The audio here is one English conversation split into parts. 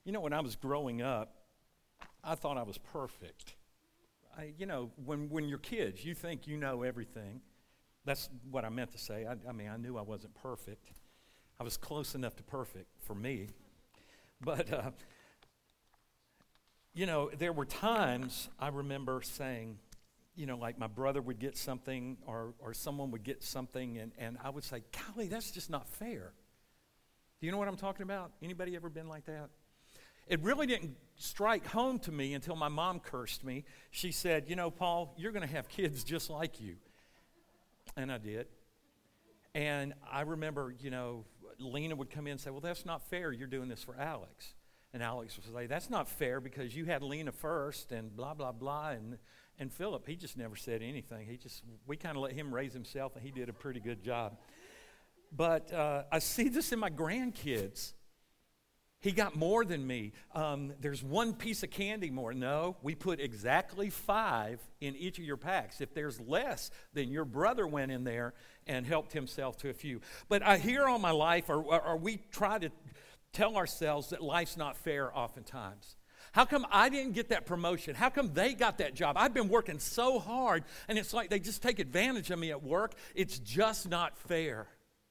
You know, when I was growing up, I thought I was perfect. When you're kids, you think you know everything. That's what I meant to say. I mean, I knew I wasn't perfect. I was close enough to perfect for me. But, there were times I remember saying, like my brother would get something or someone would get something, and I would say, golly, that's just not fair. Do you know what I'm talking about? Anybody ever been like that? It really didn't strike home to me until my mom cursed me. She said, Paul, you're going to have kids just like you. And I did. And I remember, Lena would come in and say, well, that's not fair. You're doing this for Alex. And Alex would say, that's not fair because you had Lena first and blah, blah, blah. And Philip, he just never said anything. We kind of let him raise himself, and he did a pretty good job. But I see this in my grandkids. He got more than me. There's one piece of candy more. No, we put exactly 5 in each of your packs. If there's less, then your brother went in there and helped himself to a few. But I hear all my life, or we try to tell ourselves that life's not fair oftentimes. How come I didn't get that promotion? How come they got that job? I've been working so hard, and it's like they just take advantage of me at work. It's just not fair.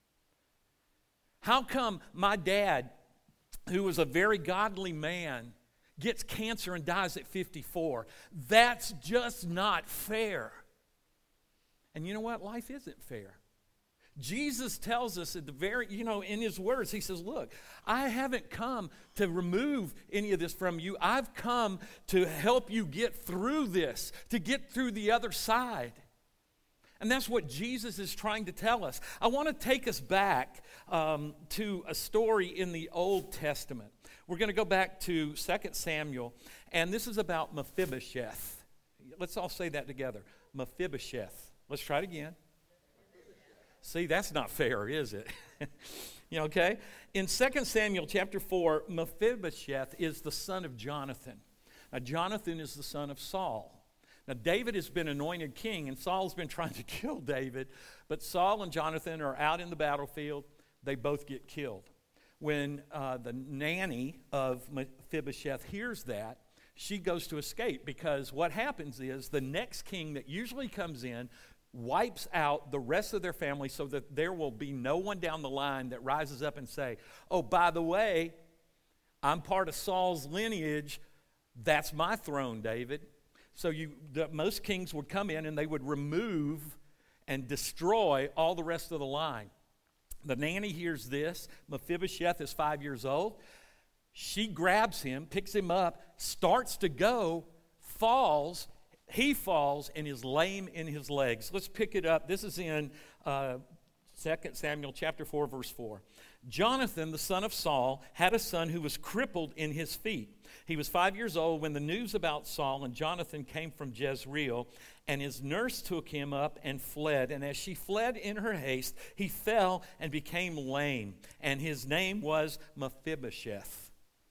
How come my dad, who was a very godly man, gets cancer and dies at 54? That's just not fair. And you know what? Life isn't fair. Jesus tells us at the very, in his words, he says, look, I haven't come to remove any of this from you. I've come to help you get through this, to get through the other side. And that's what Jesus is trying to tell us. I want to take us back to a story in the Old Testament. We're going to go back to 2 Samuel, and this is about Mephibosheth. Let's all say that together. Mephibosheth. Let's try it again. See, that's not fair, is it? Okay? In 2 Samuel chapter 4, Mephibosheth is the son of Jonathan. Now, Jonathan is the son of Saul. Now, David has been anointed king, and Saul's been trying to kill David, but Saul and Jonathan are out in the battlefield. They both get killed. When the nanny of Mephibosheth hears that, she goes to escape, because what happens is the next king that usually comes in wipes out the rest of their family so that there will be no one down the line that rises up and say, oh, by the way, I'm part of Saul's lineage. That's my throne, David. So most kings would come in and they would remove and destroy all the rest of the line. The nanny hears this. Mephibosheth is 5 years old. She grabs him, picks him up, starts to go, falls. He falls and is lame in his legs. Let's pick it up. This is in 2 Samuel chapter 4, verse 4. Jonathan, the son of Saul, had a son who was crippled in his feet. He was 5 years old when the news about Saul and Jonathan came from Jezreel, and his nurse took him up and fled. And as she fled in her haste, he fell and became lame, and his name was Mephibosheth.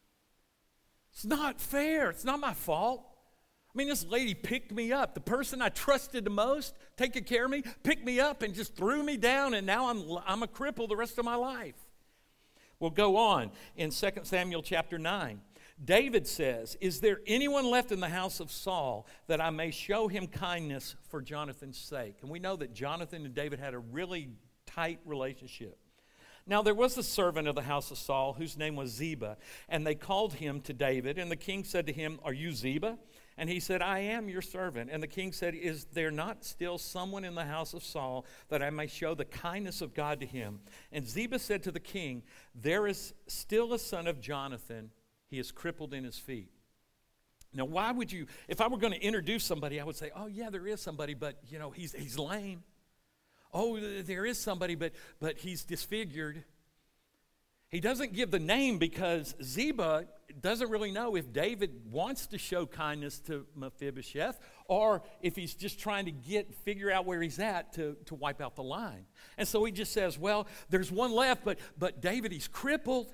It's not fair. It's not my fault. I mean, this lady picked me up. The person I trusted the most, taking care of me, picked me up and just threw me down, and now I'm a cripple the rest of my life. We'll go on in 2 Samuel chapter 9. David says, is there anyone left in the house of Saul that I may show him kindness for Jonathan's sake? And we know that Jonathan and David had a really tight relationship. Now there was a servant of the house of Saul whose name was Ziba, and they called him to David, and the king said to him, are you Ziba? And he said, I am your servant. And the king said, is there not still someone in the house of Saul that I may show the kindness of God to him? And Ziba said to the king, there is still a son of Jonathan. He is crippled in his feet. Now, why would you, if I were going to introduce somebody, I would say, oh, yeah, there is somebody, but, he's lame. Oh, there is somebody, but he's disfigured. He doesn't give the name because Ziba doesn't really know if David wants to show kindness to Mephibosheth or if he's just trying to figure out where he's at to wipe out the line. And so he just says, well, there's one left, but David, he's crippled.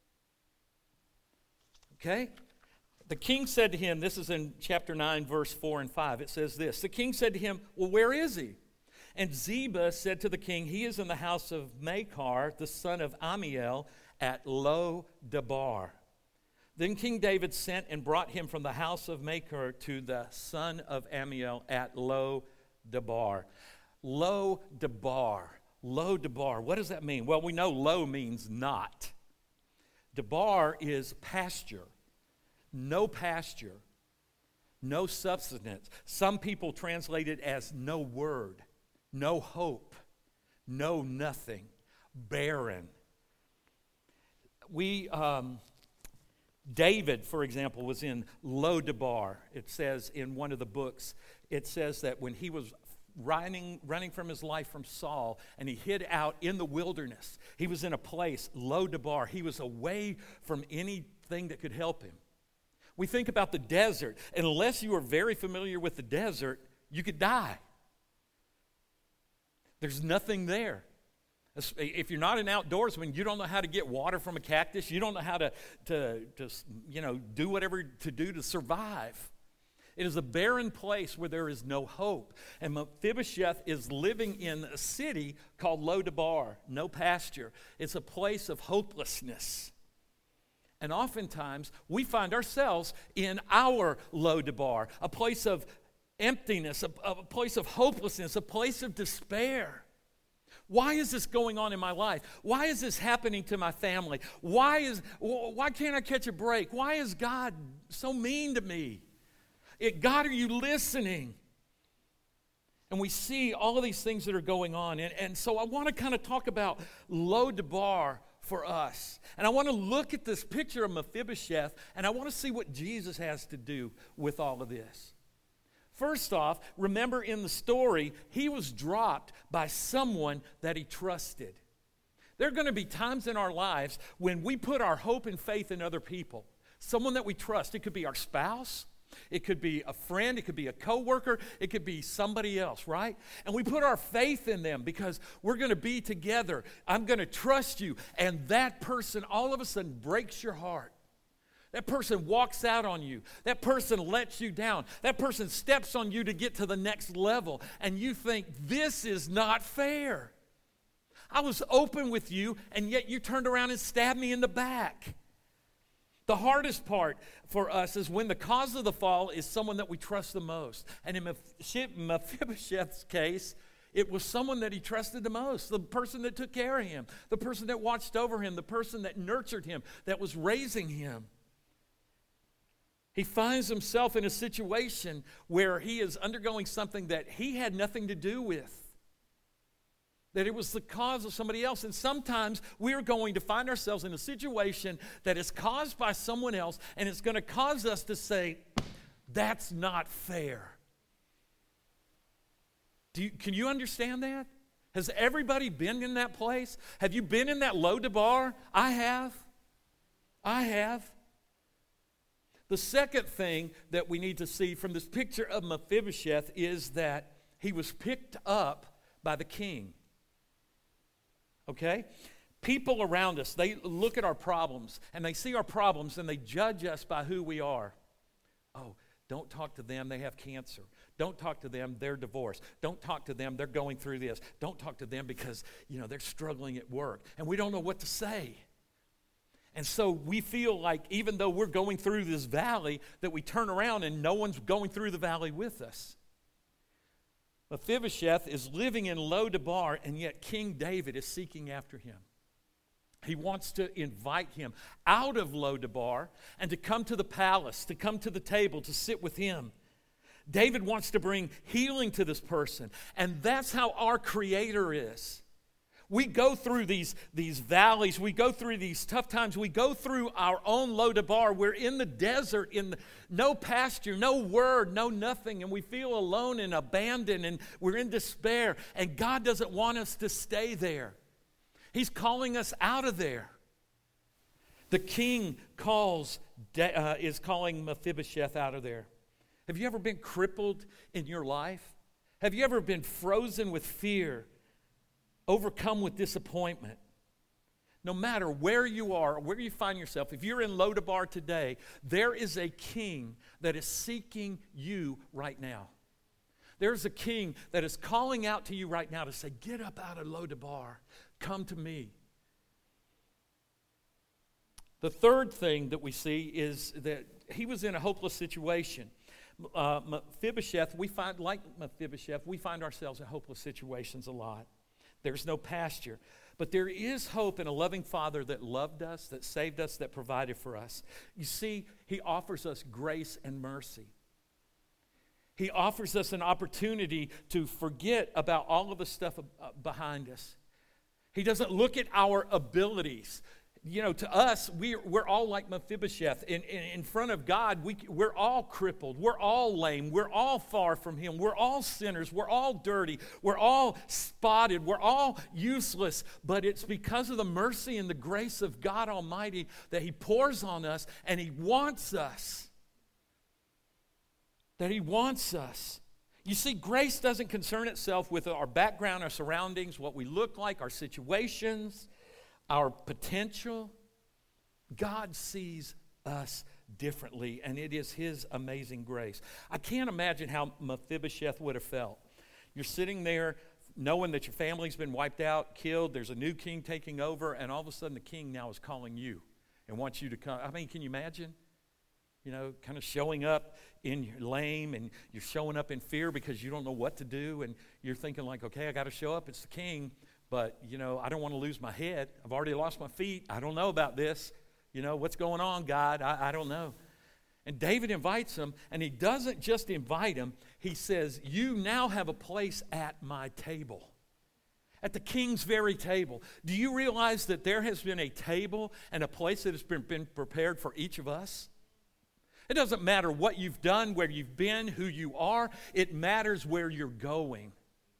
Okay? The king said to him, this is in chapter 9, verse 4 and 5. It says this, the king said to him, well, where is he? And Ziba said to the king, he is in the house of Machir, the son of Ammiel, at Lo Debar. Then King David sent and brought him from the house of Machir to the son of Ammiel at Lo-debar. Lo-debar. Lo-debar. What does that mean? Well, we know lo means not. Debar is pasture. No pasture. No substance. Some people translate it as no word, no hope, no nothing, barren. David, for example, was in Lo-debar. It says in one of the books, it says that when he was running from his life from Saul, and he hid out in the wilderness, he was in a place, Lo-debar. He was away from anything that could help him. We think about the desert, and unless you are very familiar with the desert, you could die. There's nothing there. If you're not an outdoorsman, you don't know how to get water from a cactus. You don't know how to do whatever to do to survive. It is a barren place where there is no hope. And Mephibosheth is living in a city called Lo-debar, no pasture. It's a place of hopelessness. And oftentimes, we find ourselves in our Lo-debar, a place of emptiness, a place of hopelessness, a place of despair. Why is this going on in my life? Why is this happening to my family? Why can't I catch a break? Why is God so mean to me? God, are you listening? And we see all of these things that are going on. And so I want to kind of talk about Lo-debar for us. And I want to look at this picture of Mephibosheth, and I want to see what Jesus has to do with all of this. First off, remember in the story, he was dropped by someone that he trusted. There are going to be times in our lives when we put our hope and faith in other people. Someone that we trust. It could be our spouse. It could be a friend. It could be a coworker. It could be somebody else, right? And we put our faith in them because we're going to be together. I'm going to trust you. And that person all of a sudden breaks your heart. That person walks out on you. That person lets you down. That person steps on you to get to the next level. And you think, this is not fair. I was open with you, and yet you turned around and stabbed me in the back. The hardest part for us is when the cause of the fall is someone that we trust the most. And in Mephibosheth's case, it was someone that he trusted the most, the person that took care of him, the person that watched over him, the person that nurtured him, that was raising him. He finds himself in a situation where he is undergoing something that he had nothing to do with. That it was the cause of somebody else. And sometimes we're going to find ourselves in a situation that is caused by someone else, and it's going to cause us to say, that's not fair. Can you understand that? Has everybody been in that place? Have you been in that Lo-debar? I have. The second thing that we need to see from this picture of Mephibosheth is that he was picked up by the king. Okay? People around us, they look at our problems, and they see our problems, and they judge us by who we are. Oh, don't talk to them, they have cancer. Don't talk to them, they're divorced. Don't talk to them, they're going through this. Don't talk to them because, they're struggling at work. And we don't know what to say. And so we feel like even though we're going through this valley, that we turn around and no one's going through the valley with us. Mephibosheth is living in Lo-debar, and yet King David is seeking after him. He wants to invite him out of Lo-debar and to come to the palace, to come to the table, to sit with him. David wants to bring healing to this person, and that's how our Creator is. We go through these valleys. We go through these tough times. We go through our own Lo-debar. We're in the desert, no pasture, no word, no nothing, and we feel alone and abandoned, and we're in despair, and God doesn't want us to stay there. He's calling us out of there. The king is calling Mephibosheth out of there. Have you ever been crippled in your life? Have you ever been frozen with fear? Overcome with disappointment? No matter where you are, or where you find yourself, if you're in Lo-debar today, there is a king that is seeking you right now. There's a king that is calling out to you right now to say, get up out of Lo-debar. Come to me. The third thing that we see is that he was in a hopeless situation. Mephibosheth, we find ourselves in hopeless situations a lot. There's no pasture. But there is hope in a loving Father that loved us, that saved us, that provided for us. You see, he offers us grace and mercy. He offers us an opportunity to forget about all of the stuff behind us. He doesn't look at our abilities. You know, to us, we're all like Mephibosheth. In front of God, we're all crippled. We're all lame. We're all far from Him. We're all sinners. We're all dirty. We're all spotted. We're all useless. But it's because of the mercy and the grace of God Almighty that He pours on us, and He wants us. That He wants us. You see, grace doesn't concern itself with our background, our surroundings, what we look like, our situations, our potential. God sees us differently, and it is His amazing grace. I can't imagine how Mephibosheth would have felt. You're sitting there knowing that your family's been wiped out, killed, there's a new king taking over, and all of a sudden the king now is calling you and wants you to come. I mean, can you imagine? You know, kind of showing up in your lame, and you're showing up in fear because you don't know what to do, and you're thinking like, okay, I got to show up, it's the king. But, you know, I don't want to lose my head. I've already lost my feet. I don't know about this. You know, what's going on, God? I don't know. And David invites him, and he doesn't just invite him. He says, you now have a place at my table, at the king's very table. Do you realize that there has been a table and a place that has been prepared for each of us? It doesn't matter what you've done, where you've been, who you are. It matters where you're going.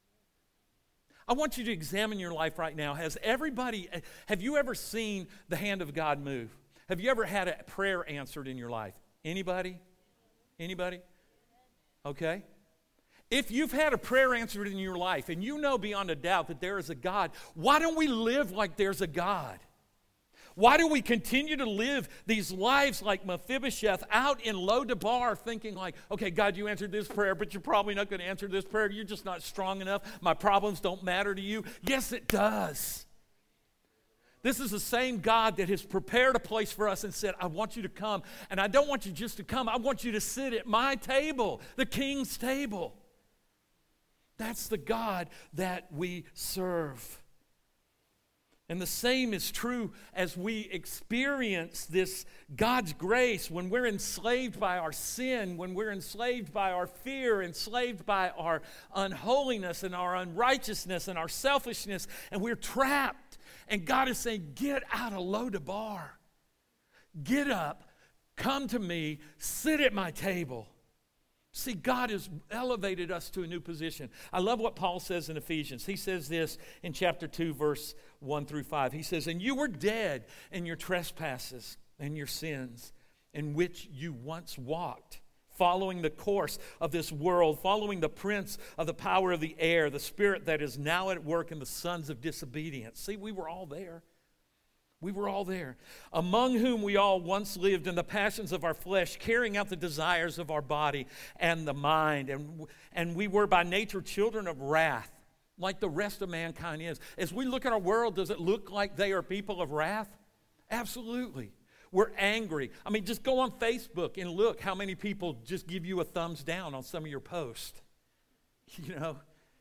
I want you to examine your life right now. Have you ever seen the hand of God move? Have you ever had a prayer answered in your life? Anybody? Anybody? Okay. If you've had a prayer answered in your life and you know beyond a doubt that there is a God, why don't we live like there's a God? Why do we continue to live these lives like Mephibosheth out in Lo-debar thinking like, okay, God, you answered this prayer, but you're probably not going to answer this prayer. You're just not strong enough. My problems don't matter to you. Yes, it does. This is the same God that has prepared a place for us and said, I want you to come. And I don't want you just to come. I want you to sit at my table, the king's table. That's the God that we serve. And the same is true as we experience this God's grace when we're enslaved by our sin, when we're enslaved by our fear, enslaved by our unholiness and our unrighteousness and our selfishness, and we're trapped. And God is saying, get out of Lo-debar. Get up, come to me, sit at my table. See, God has elevated us to a new position. I love what Paul says in Ephesians. He says this in chapter 2, verse 1 through 5. He says, and you were dead in your trespasses and your sins, in which you once walked, following the course of this world, following the prince of the power of the air, the spirit that is now at work in the sons of disobedience. See, we were all there. We were all there, among whom we all once lived in the passions of our flesh, carrying out the desires of our body and the mind. And we were by nature children of wrath, like the rest of mankind is. As we look at our world, does it look like they are people of wrath? Absolutely. We're angry. I mean, just go on Facebook and look how many people just give you a thumbs down on some of your posts. You know.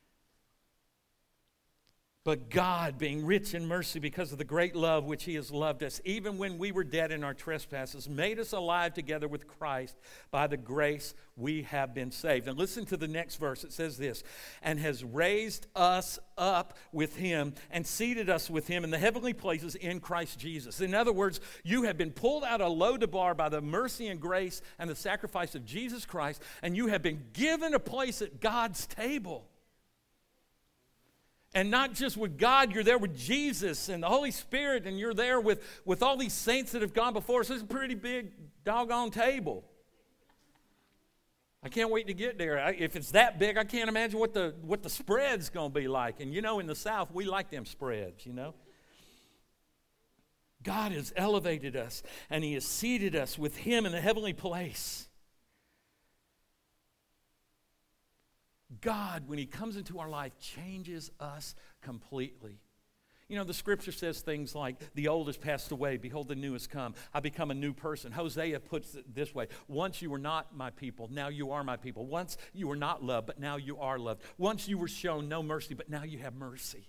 But God, being rich in mercy because of the great love which He has loved us, even when we were dead in our trespasses, made us alive together with Christ. By the grace we have been saved. And listen to the next verse. It says this, and has raised us up with Him and seated us with Him in the heavenly places in Christ Jesus. In other words, you have been pulled out of Lo-debar by the mercy and grace and the sacrifice of Jesus Christ, and you have been given a place at God's table. And not just with God, you're there with Jesus and the Holy Spirit, and you're there with all these saints that have gone before us. It's a pretty big doggone table. I can't wait to get there. If it's that big, I can't imagine what the spread's going to be like. And you know, in the South, we like them spreads, you know. God has elevated us, and He has seated us with Him in the heavenly place. God, when He comes into our life, changes us completely. You know, the scripture says things like, the old has passed away, behold, the new has come. I become a new person. Hosea puts it this way, once you were not my people, now you are my people. Once you were not loved, but now you are loved. Once you were shown no mercy, but now you have mercy.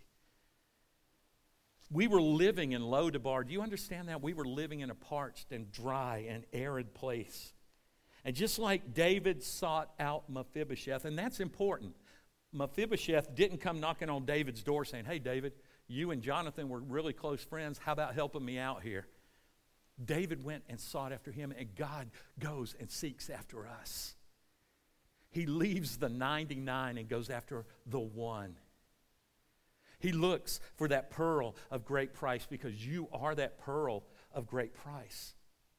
We were living in Lodabar. Do you understand that? We were living in a parched and dry and arid place. And just like David sought out Mephibosheth, and that's important, Mephibosheth didn't come knocking on David's door saying, hey, David, you and Jonathan were really close friends. How about helping me out here? David went and sought after him, and God goes and seeks after us. He leaves the 99 and goes after the one. He looks for that pearl of great price because you are that pearl of great price.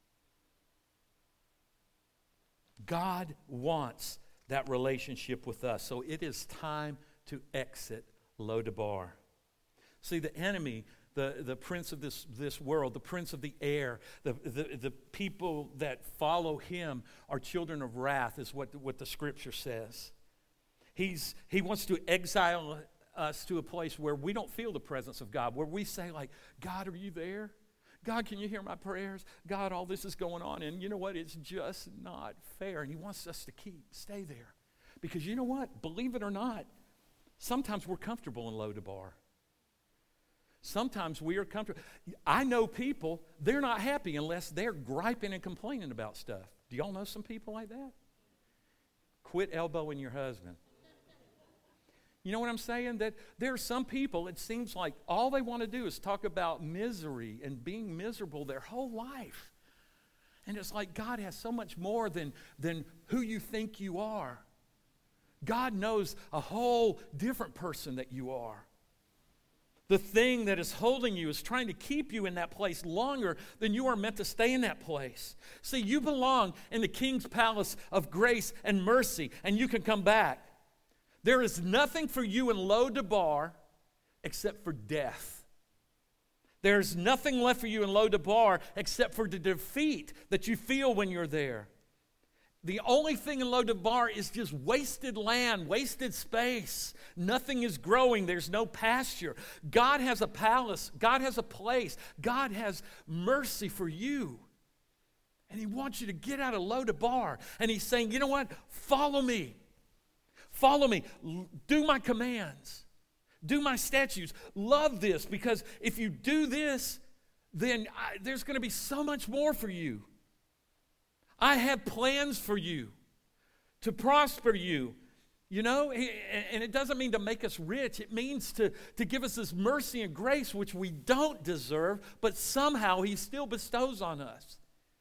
God wants that relationship with us. So it is time to exit Lodabar. See, the enemy, the prince of this world, the prince of the air, the people that follow him are children of wrath, is what the scripture says. He wants to exile us to a place where we don't feel the presence of God, where we say like, God, are you there? God, can you hear my prayers? God, all this is going on, and you know what? It's just not fair. And he wants us to stay there. Because you know what? Believe it or not, sometimes we're comfortable in Lodabar. Sometimes we are comfortable. I know people, they're not happy unless they're griping and complaining about stuff. Do y'all know some people like that? Quit elbowing your husband. You know what I'm saying? That there are some people, it seems like all they want to do is talk about misery and being miserable their whole life. And it's like God has so much more than who you think you are. God knows a whole different person that you are. The thing that is holding you is trying to keep you in that place longer than you are meant to stay in that place. See, you belong in the King's palace of grace and mercy, and you can come back. There is nothing for you in Lodabar except for death. There's nothing left for you in Lodabar except for the defeat that you feel when you're there. The only thing in Lodabar is just wasted land, wasted space. Nothing is growing. There's no pasture. God has a palace. God has a place. God has mercy for you. And he wants you to get out of Lodabar. And he's saying, you know what? Follow me. Follow me. Do my commands. Do my statutes. Love this, because if you do this, then there's going to be so much more for you. I have plans for you to prosper you. You know, and it doesn't mean to make us rich. It means to give us this mercy and grace which we don't deserve, but somehow he still bestows on us.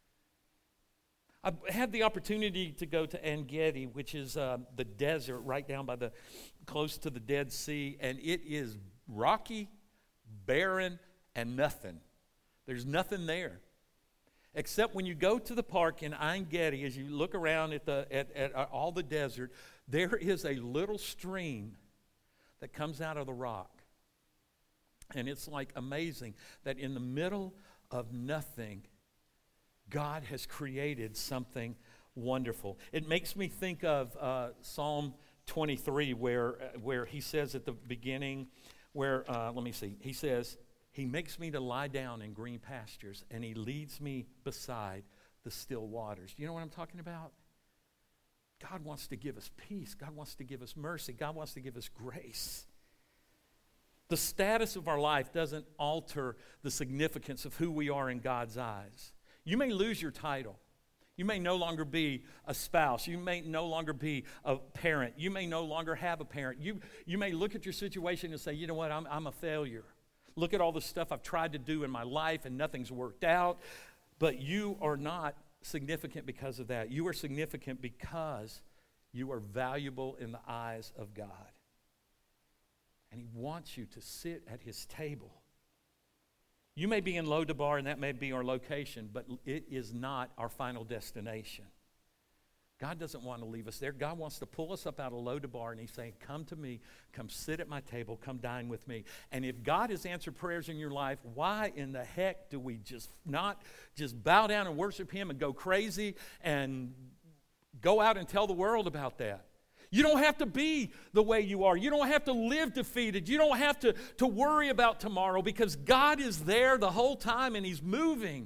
I had the opportunity to go to En-Gedi, which is the desert right down by close to the Dead Sea, and it is rocky, barren, and nothing. There's nothing there. Except when you go to the park in En-Gedi, as you look around at all the desert, there is a little stream that comes out of the rock. And it's like amazing that in the middle of nothing, God has created something wonderful. It makes me think of Psalm 23 where he says at the beginning, he says, he makes me to lie down in green pastures, and he leads me beside the still waters. Do you know what I'm talking about? God wants to give us peace. God wants to give us mercy. God wants to give us grace. The status of our life doesn't alter the significance of who we are in God's eyes. You may lose your title. You may no longer be a spouse. You may no longer be a parent. You may no longer have a parent. You may look at your situation and say, you know what, I'm a failure. Look at all the stuff I've tried to do in my life and nothing's worked out. But you are not significant because of that. You are significant because you are valuable in the eyes of God. And he wants you to sit at his table. You may be in Lodabar, and that may be our location, but it is not our final destination. God doesn't want to leave us there. God wants to pull us up out of Lodabar, and he's saying, come to me, come sit at my table, come dine with me. And if God has answered prayers in your life, why in the heck do we just not just bow down and worship him and go crazy and go out and tell the world about that? You don't have to be the way you are. You don't have to live defeated. You don't have to worry about tomorrow because God is there the whole time and He's moving.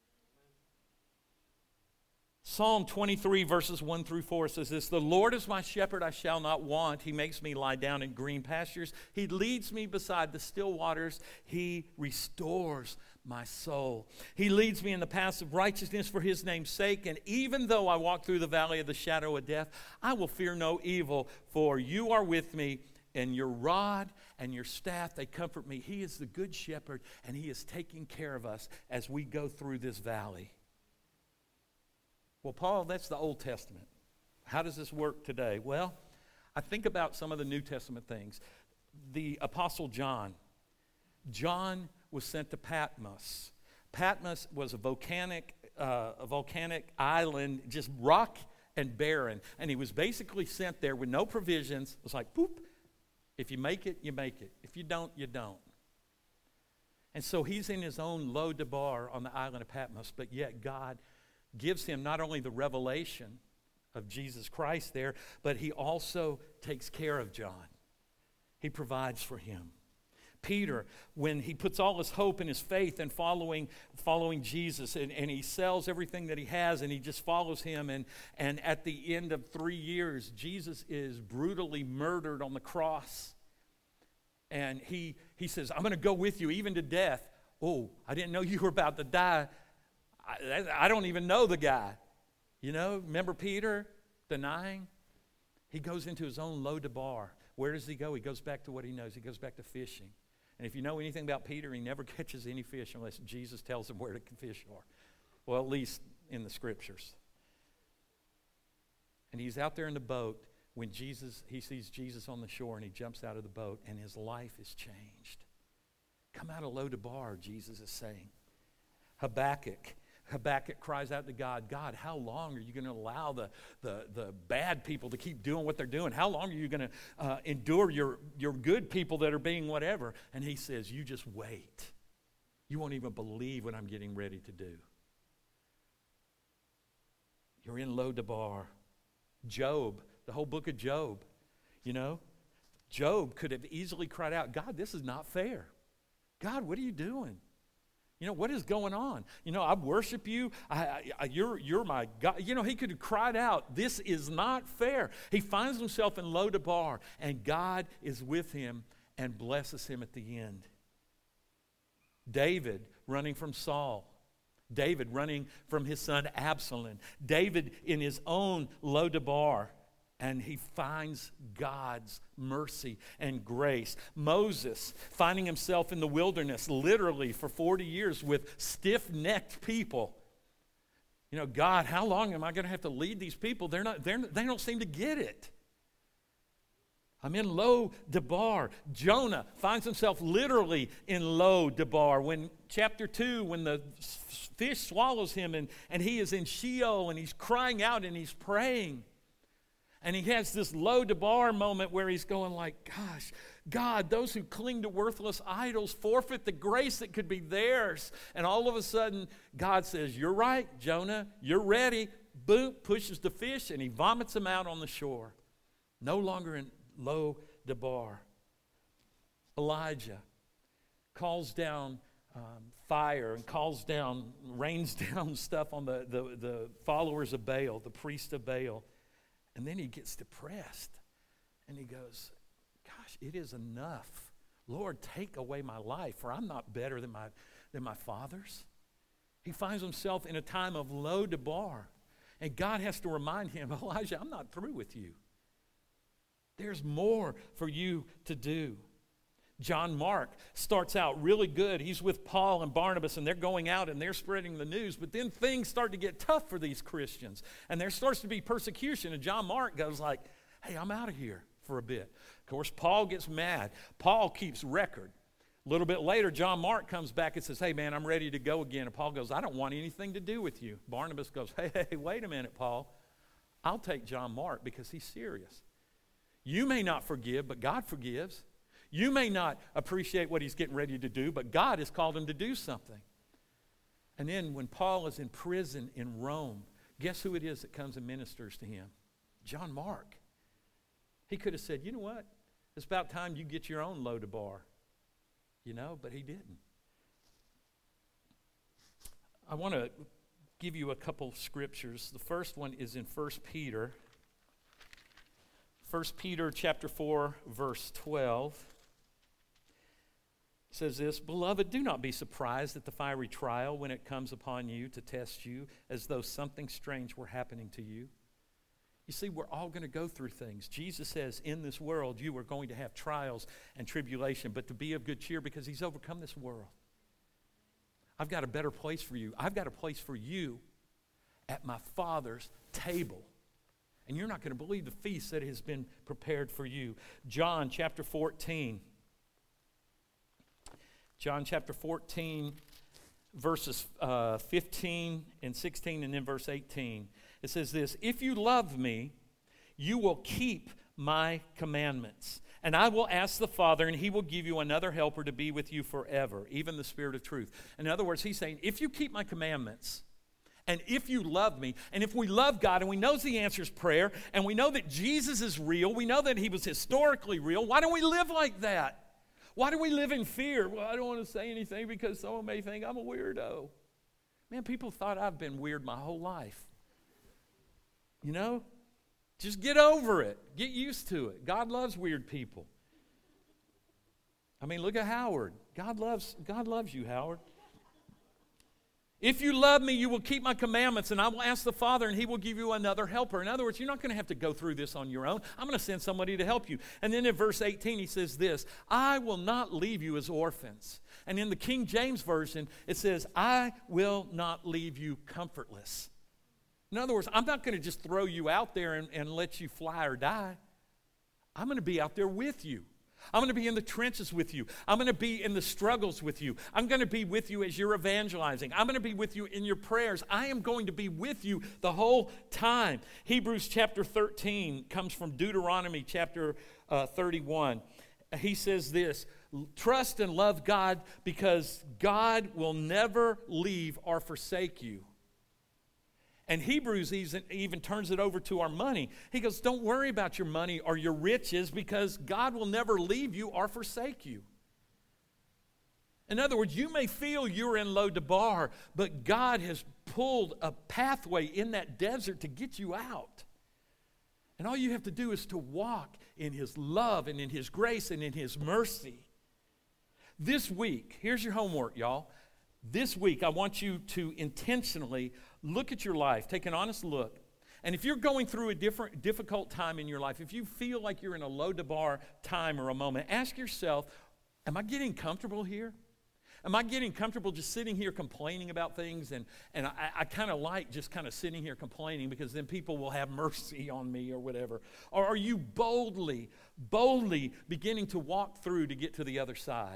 Psalm 23 verses 1 through 4 says this, "The Lord is my shepherd, I shall not want. He makes me lie down in green pastures. He leads me beside the still waters. He restores my soul. He leads me in the paths of righteousness for His name's sake. And even though I walk through the valley of the shadow of death, I will fear no evil, for you are with me, and your rod and your staff, they comfort me." He is the good shepherd, and He is taking care of us as we go through this valley. Well, Paul, that's the Old Testament. How does this work today? Well, I think about some of the New Testament things. The Apostle John. John was sent to Patmos. Patmos was a volcanic island, just rock and barren. And he was basically sent there with no provisions. It was like, poop. If you make it, you make it. If you don't, you don't. And so he's in his own Lo-Debar on the island of Patmos, but yet God gives him not only the revelation of Jesus Christ there, but He also takes care of John. He provides for him. Peter, when he puts all his hope and his faith in following Jesus, and he sells everything that he has and he just follows Him, and at the end of 3 years, Jesus is brutally murdered on the cross. And he says, "I'm going to go with you even to death." "Oh, I didn't know you were about to die. I don't even know the guy." You know, remember Peter denying? He goes into his own Lo-Debar. Where does he go? He goes back to what he knows. He goes back to fishing. And if you know anything about Peter, he never catches any fish unless Jesus tells him where the fish are. Well, at least in the Scriptures. And he's out there in the boat when he sees Jesus on the shore, and he jumps out of the boat, and his life is changed. Come out of Lo-Debar, Jesus is saying. Habakkuk cries out to God, "God, how long are you going to allow the bad people to keep doing what they're doing? How long are you going to endure your good people that are being whatever?" And He says, "You just wait. You won't even believe what I'm getting ready to do." You're in Lo-Debar. Job, the whole book of Job, you know. Job could have easily cried out, "God, this is not fair. God, what are you doing? You know, what is going on? You know, I worship you. You're my God." You know, he could have cried out, "This is not fair." He finds himself in Lo-Debar, and God is with him and blesses him at the end. David running from Saul. David running from his son Absalom. David in his own Lo-Debar. And he finds God's mercy and grace. Moses finding himself in the wilderness literally for 40 years with stiff-necked people. You know, "God, how long am I going to have to lead these people? They don't seem to get it. I'm in Lo-Debar." Jonah finds himself literally in Lo-Debar. When chapter 2, when the fish swallows him and he is in Sheol and he's crying out and he's praying. And he has this Lo-Debar moment where he's going like, "Gosh, God, those who cling to worthless idols forfeit the grace that could be theirs." And all of a sudden, God says, "You're right, Jonah. You're ready." Boom, pushes the fish, and He vomits them out on the shore. No longer in Lo-Debar. Elijah calls down fire and rains down stuff on the followers of Baal, the priest of Baal. And then he gets depressed, and he goes, "Gosh, it is enough. Lord, take away my life, for I'm not better than my fathers." He finds himself in a time of Lo-Debar, and God has to remind him, "Elijah, I'm not through with you. There's more for you to do." John Mark starts out really good. He's with Paul and Barnabas, and they're going out and they're spreading the news. But then things start to get tough for these Christians, and there starts to be persecution. And John Mark goes like, "Hey, I'm out of here for a bit." Of course, Paul gets mad. Paul keeps record. A little bit later, John Mark comes back and says, "Hey, man, I'm ready to go again." And Paul goes, "I don't want anything to do with you." Barnabas goes, Hey, wait a minute, Paul. I'll take John Mark because he's serious. You may not forgive, but God forgives. You may not appreciate what he's getting ready to do, but God has called him to do something. And then when Paul is in prison in Rome, guess who it is that comes and ministers to him? John Mark. He could have said, you know what? It's about time you get your own Lo-Debar. But he didn't. I want to give you a couple scriptures. The first one is in 1 Peter. 1 Peter chapter 4, verse 12. It says this, "Beloved, do not be surprised at the fiery trial when it comes upon you to test you, as though something strange were happening to you." You see, we're all going to go through things. Jesus says, in this world, you are going to have trials and tribulation, but to be of good cheer because he's overcome this world. I've got a better place for you. I've got a place for you at my Father's table. And you're not going to believe the feast that has been prepared for you. John chapter 14. John chapter 14, verses 15 and 16, and then verse 18. It says this, "If you love me, you will keep my commandments. And I will ask the Father, and he will give you another helper to be with you forever, even the Spirit of truth." In other words, he's saying, if you keep my commandments, and if you love me, and if we love God, and we know the answer is prayer, and we know that Jesus is real, we know that he was historically real, why don't we live like that? Why do we live in fear? Well, I don't want to say anything because someone may think I'm a weirdo. Man, people thought I've been weird my whole life. Just get over it. Get used to it. God loves weird people. I mean, look at Howard. God loves you, Howard. "If you love me, you will keep my commandments, and I will ask the Father, and he will give you another helper." In other words, you're not going to have to go through this on your own. I'm going to send somebody to help you. And then in verse 18, he says this, "I will not leave you as orphans." And in the King James Version, it says, "I will not leave you comfortless." In other words, I'm not going to just throw you out there and let you fly or die. I'm going to be out there with you. I'm going to be in the trenches with you. I'm going to be in the struggles with you. I'm going to be with you as you're evangelizing. I'm going to be with you in your prayers. I am going to be with you the whole time. Hebrews chapter 13 comes from Deuteronomy chapter 31. He says this, "Trust and love God because God will never leave or forsake you." And Hebrews even turns it over to our money. He goes, don't worry about your money or your riches because God will never leave you or forsake you. In other words, you may feel you're in Lo-Debar, but God has pulled a pathway in that desert to get you out. And all you have to do is to walk in his love and in his grace and in his mercy. This week, here's your homework, y'all. This week, I want you to intentionally look at your life, take an honest look. And if you're going through a difficult time in your life, if you feel like you're in a Lo-Debar time or a moment, ask yourself, am I getting comfortable here? Am I getting comfortable just sitting here complaining about things? And I kind of like just kind of sitting here complaining because then people will have mercy on me or whatever. Or are you boldly beginning to walk through to get to the other side?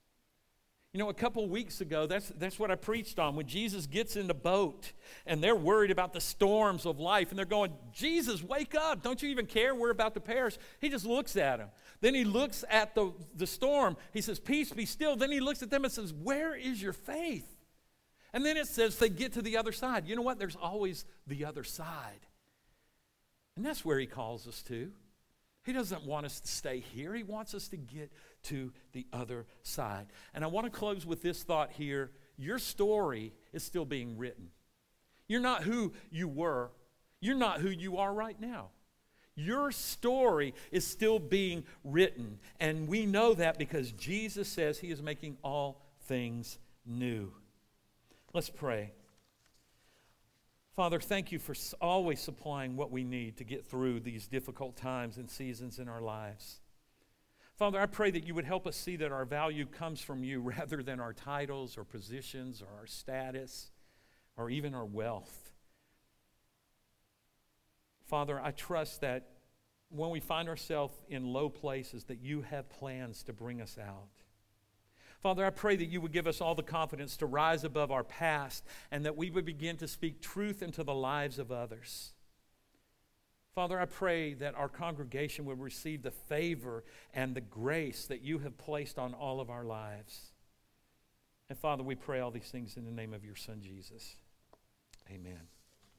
A couple weeks ago, that's what I preached on. When Jesus gets in the boat and they're worried about the storms of life and they're going, "Jesus, wake up. Don't you even care? We're about to perish." He just looks at them. Then he looks at the storm. He says, "Peace, be still." Then he looks at them and says, "Where is your faith?" And then it says they get to the other side. You know what? There's always the other side. And that's where he calls us to. He doesn't want us to stay here. He wants us to get to the other side. And I want to close with this thought here. Your story is still being written. You're not who you were. You're not who you are right now. Your story is still being written. And we know that because Jesus says he is making all things new. Let's pray. Father, thank you for always supplying what we need to get through these difficult times and seasons in our lives. Father, I pray that you would help us see that our value comes from you rather than our titles or positions or our status or even our wealth. Father, I trust that when we find ourselves in low places, that you have plans to bring us out. Father, I pray that you would give us all the confidence to rise above our past and that we would begin to speak truth into the lives of others. Father, I pray that our congregation would receive the favor and the grace that you have placed on all of our lives. And Father, we pray all these things in the name of your Son, Jesus. Amen.